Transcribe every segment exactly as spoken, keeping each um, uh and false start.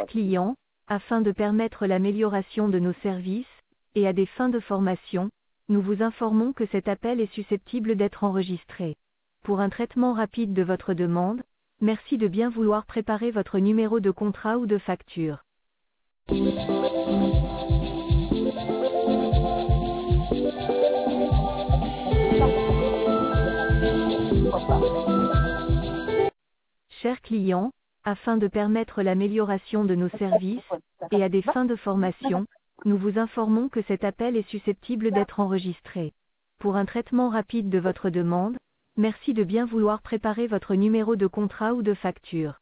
client, afin de permettre l'amélioration de nos services, et à des fins de formation, nous vous informons que cet appel est susceptible d'être enregistré. Pour un traitement rapide de votre demande, merci de bien vouloir préparer votre numéro de contrat ou de facture. Chers clients, afin de permettre l'amélioration de nos services, et à des fins de formation, nous vous informons que cet appel est susceptible d'être enregistré. Pour un traitement rapide de votre demande, merci de bien vouloir préparer votre numéro de contrat ou de facture.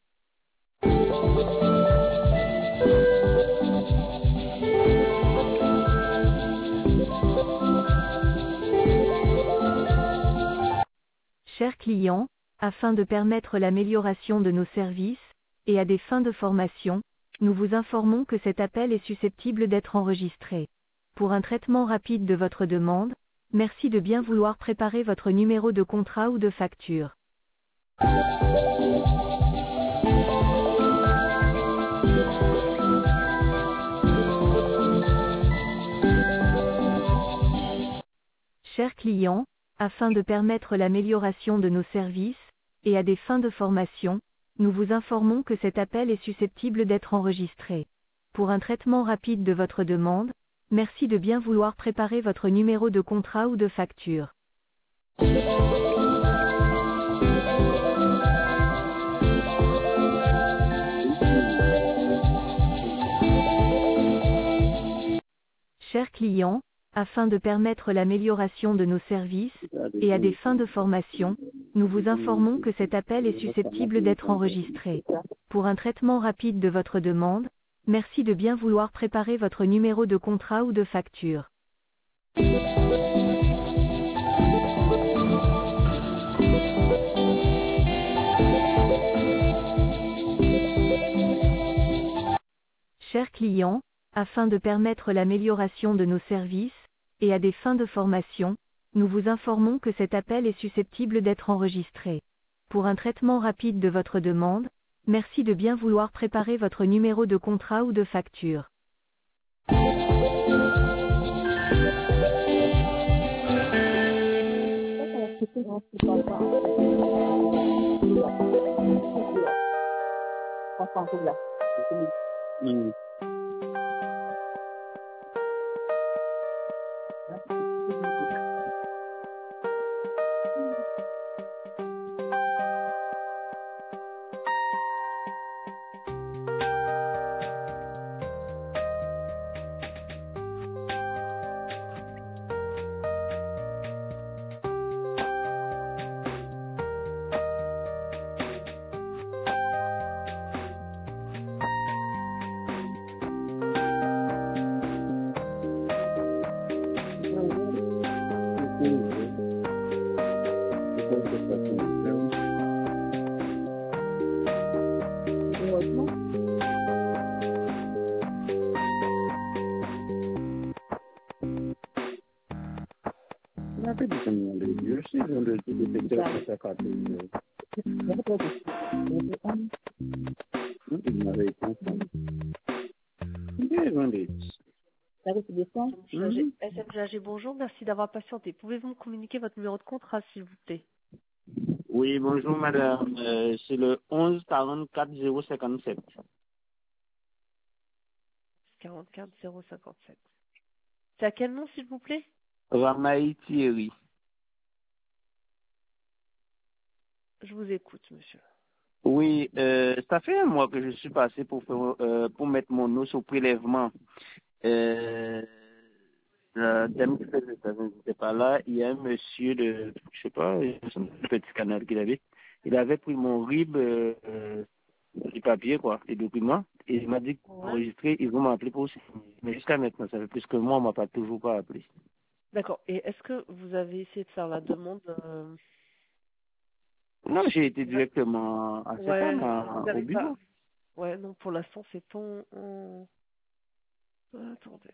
Chers clients, afin de permettre l'amélioration de nos services, et à des fins de formation, nous vous informons que cet appel est susceptible d'être enregistré. Pour un traitement rapide de votre demande, merci de bien vouloir préparer votre numéro de contrat ou de facture. Chers clients, afin de permettre l'amélioration de nos services, et à des fins de formation, nous vous informons que cet appel est susceptible d'être enregistré. Pour un traitement rapide de votre demande, merci de bien vouloir préparer votre numéro de contrat ou de facture. Chers clients, afin de permettre l'amélioration de nos services, et à des fins de formation, nous vous informons que cet appel est susceptible d'être enregistré. Pour un traitement rapide de votre demande, merci de bien vouloir préparer votre numéro de contrat ou de facture. Chers clients, afin de permettre l'amélioration de nos services, et à des fins de formation, nous vous informons que cet appel est susceptible d'être enregistré. Pour un traitement rapide de votre demande, merci de bien vouloir préparer votre numéro de contrat ou de facture. Mm. S M G A G, bonjour, merci d'avoir patienté. Pouvez-vous me communiquer votre numéro de contrat, s'il vous plaît? Oui, bonjour madame. Euh, c'est le onze quarante-quatre zéro cinquante-sept. quarante-quatre zéro cinquante-sept. C'est à quel nom, s'il vous plaît? Ramaï Thierry. Je vous écoute, monsieur. Oui, euh, ça fait un mois que je suis passé pour faire, euh, pour mettre mon eau sur prélèvement. Euh, la dame qui fait ça n'était pas là. Il y a un monsieur de, je sais pas, un petit canal qu'il avait. Il avait pris mon R I B, euh, euh, du papier, quoi, les documents. Et il m'a dit qu'enregistrer, ils vont m'appeler pour signer. Mais jusqu'à maintenant, ça fait plus que moi, on m'a pas toujours pas appelé. D'accord. Et est-ce que vous avez essayé de faire la demande euh... Non, j'ai été directement à cette ouais, femme, au bureau. Pas... Ouais, non, pour l'instant, c'est pas en... en... Attendez.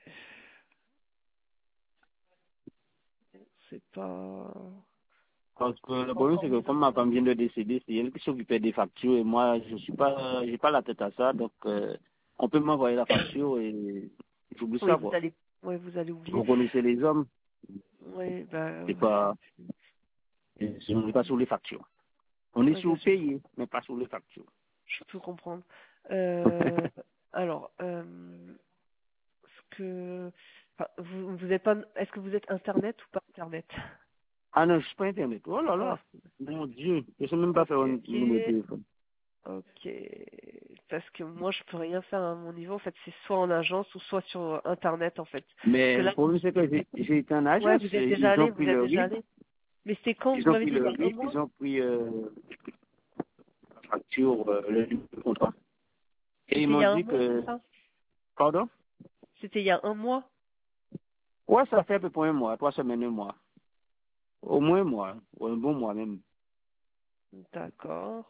C'est pas... Parce que le problème, c'est que comme ma femme vient de décéder, c'est elle qui s'occupait des factures et moi, je suis pas, j'ai pas la tête à ça, donc, euh, on peut m'envoyer la facture et j'oublie Oui, ça, vous quoi. allez, ouais, vous allez oublier. Vous connaissez les hommes, Oui, bah, c'est ouais, pas, on n'est pas sur les factures. On est ouais, sur bien le sûr, payé, mais pas sur les factures. je peux comprendre. Euh, alors, euh, ce que, enfin, vous, vous êtes pas, est-ce que vous êtes Internet ou pas Internet? Ah non, je suis pas Internet. Oh là Ah, là, mon Dieu, je sais même pas ok, faire un numéro de ok, téléphone. ok. Parce que moi, je peux rien faire à mon niveau. En fait, c'est soit en agence ou soit sur Internet, en fait. Parce que Mais le là, problème, c'est que j'ai j'ai été en ouais, agence, vous êtes déjà ils ont allé, pris vous êtes le déjà RIB, allé. Mais c'était quand ils vous ont m'avez pris dit il y le a un RIB, mois? ils ont pris euh, la facture, euh, le numéro de contrat. Et ils C'était il y m'ont a un dit mois, c'est que, ça? pardon? C'était il y a un mois? Ouais, ça fait à peu près un mois, trois semaines, un mois. Au moins un mois, ou un bon mois même. D'accord.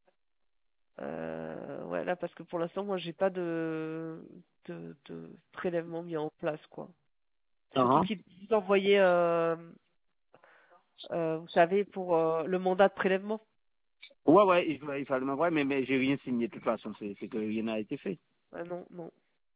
Euh, ouais, là, parce que pour l'instant, moi, j'ai pas de, de, de prélèvement mis en place, quoi. Surtout Uh-huh. qu'ils vous envoyaient, euh, euh, vous savez, pour euh, le mandat de prélèvement. Ouais, ouais, il, fa- il fallait m'envoyer, mais, mais j'ai rien signé de toute façon, c'est c'est que rien n'a été fait. Ah non, non.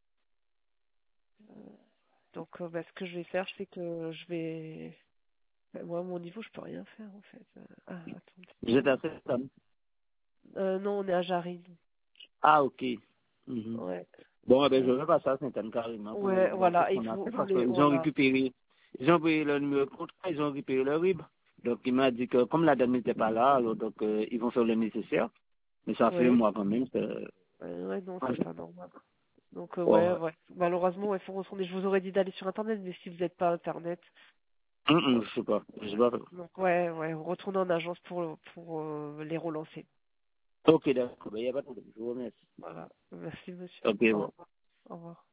Donc, euh, bah, ce que je vais faire, c'est que je vais... bah, moi, à mon niveau, je peux rien faire, en fait. Euh, ah, attendez. J'étais assez stable. Euh, non, on est à Jarry. Ah, ok. Mhm. Ouais. Bon, eh ben, je Euh, vais pas ça, c'est carrément pour ouais, voir voilà, qu'est-ce il qu'on a faut, fait, vous parce les, qu'ils ont voilà. récupéré, ils ont payé le numéro de contrat, ils ont récupéré le RIB. Donc, il m'a dit que comme la dame n'était pas là, alors, donc, euh, ils vont faire le nécessaire. Mais ça fait un Ouais. mois quand même. c'est- Ouais, ouais, non, Ouais. c'est pas normal. Donc, euh, ouais, Ouais. ouais. Malheureusement, il faut retourner. Je vous aurais dit d'aller sur Internet, mais si vous n'êtes pas Internet, Hum, hum, euh, je sais pas. Je sais pas. donc, ouais, ouais, retournez en agence pour, pour euh, les relancer. Ok, d'accord. Ben, il n'y a pas de problème. Je vous remercie. Voilà. Merci, monsieur. Ok, Au bon. revoir. Au revoir.